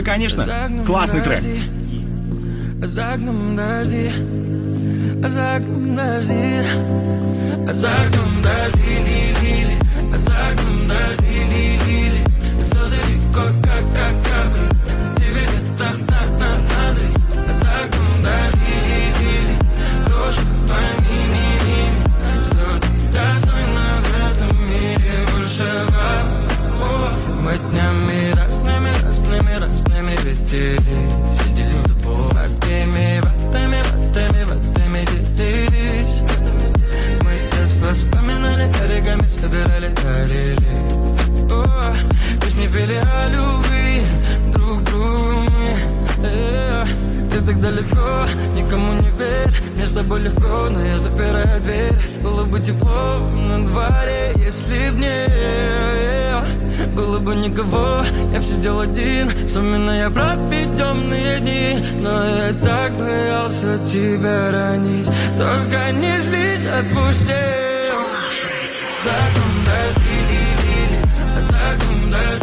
Конечно, классный трек. За окном дожди, за окном дожди, за окном дожди, лили, за окном дожди, лили, слезы рекой, как капли, тебе где-то надо, за окном дожди, лили, крошка, пойми, что ты достойна в этом мире большего. Мы днями разными летели, сидели с тобой, сладкими ватами делились. Мы детство вспоминали, берегами собирали тарели. Песни пели о любви друг другу мы. Ты так далеко, никому не верь, мне с тобой легко, но я запираю дверь. Было бы тепло на дворе, если б не было бы никого, я б сидел один, вспоминая про темные дни. Но я так боялся тебя ранить, только не злись, отпусти. За окном дожди, за окном дожди.